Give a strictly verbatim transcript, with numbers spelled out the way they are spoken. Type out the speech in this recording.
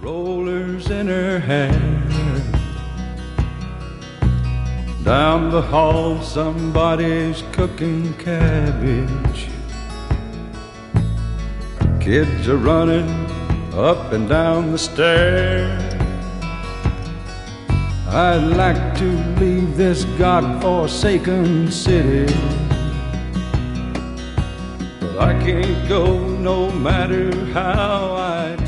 rollers in her hair. Down the hall somebody's cooking cabbage. Kids are running up and down the stairs. I'd like to leave this God-forsaken city, but I can't go no matter how I